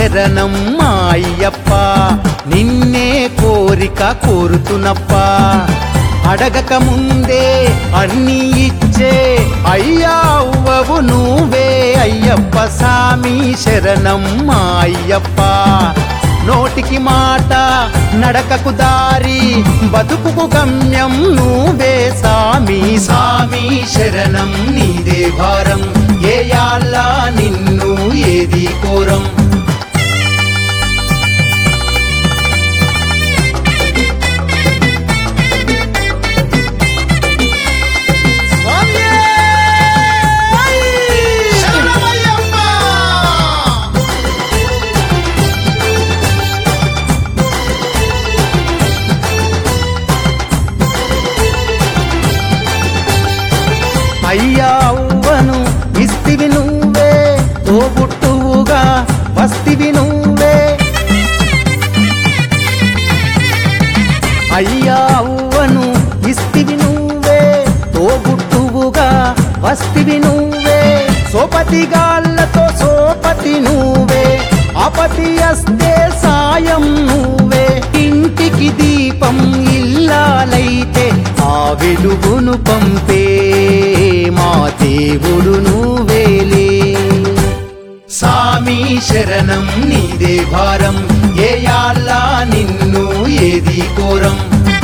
శరణం మా అయ్యప్ప నిన్నే కోరిక కోరుతున్నప్ప అడగక ముందే అన్నీ ఇచ్చే అయ్యా అవ్వవు నువ్వే అయ్యప్ప సామి శరణం మా అయ్యప్ప నోటికి మాట నడకకు దారి బతుకుకు గమ్యం నువ్వే సామి సామి శరణం నీదే భారం ఏ యాళ్ళ నిన్ను ఏది కోరం అయ్యా అవ్వను ఇస్తివి నువ్వే తోబుట్టువుగా వస్తివి నువ్వే అయ్యా అవ్వను ఇస్తివి నువ్వే తోబుట్టువుగా వస్తివి నువ్వే సోపతిగాళ్ళతో సోపతి నువ్వే ఆపతి అస్తే సాయం నువ్వే ఇంటికి దీపం ఇల్లాలైతే ఆ వెలుగును పంపే మా దేవుడు నువ్వేలే సామి శరణం నీదే భారం ఏ యాళ్ళ నిన్ను ఏది కోరం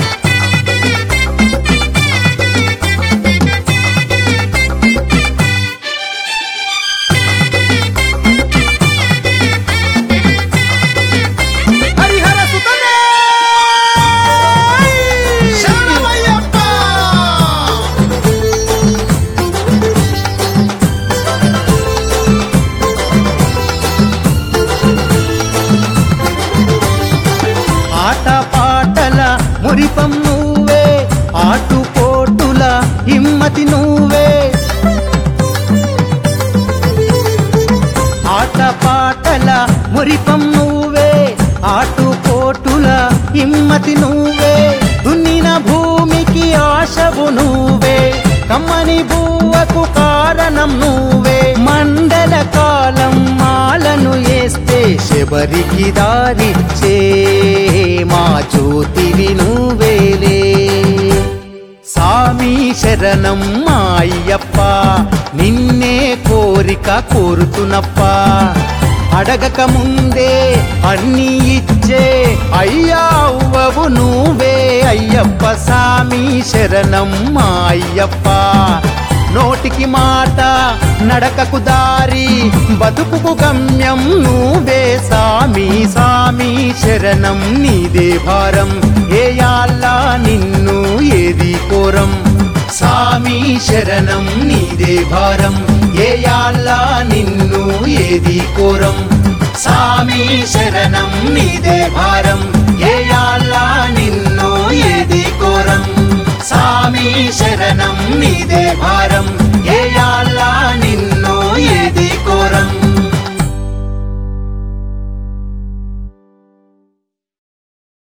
మురిపం నువ్వే ఆటుపోటుల హిమ్మతి నువ్వే ఆటపాటల మురిపం నువ్వే ఆటుపోటుల హిమ్మతి నువ్వే దున్నిన భూమికి ఆశవు నువ్వే కమ్మని బువ్వకు కారణం నువ్వే మండల కాలం మాలను వేస్తే శబరికి దారిచ్చే మా జ్యోతివి నువ్వేలే సామి శరణం మా అయ్యప్ప నిన్నే కోరిక కోరుతున్నప్ప అడగక ముందే అన్నీ ఇచ్చే అయ్యా అవ్వవు నువ్వే అయ్యప్ప సామి శరణం మా అయ్యప్ప నోటికి మాట నడకకు దారి బతుకుకు గమ్యం నువ్వే సామి సామి శరణం నీదే భారం ఏ యాళ్ళ నిన్ను ఏది కోరం సామి శరణం నీదే భారం ఏ యాళ్ళ నిన్ను ఏది కోరం సామి శరణం నీదే భారం ఏ యాళ్ళ నిన్ను ఏది కోరం సామి శరణం నీదే భారం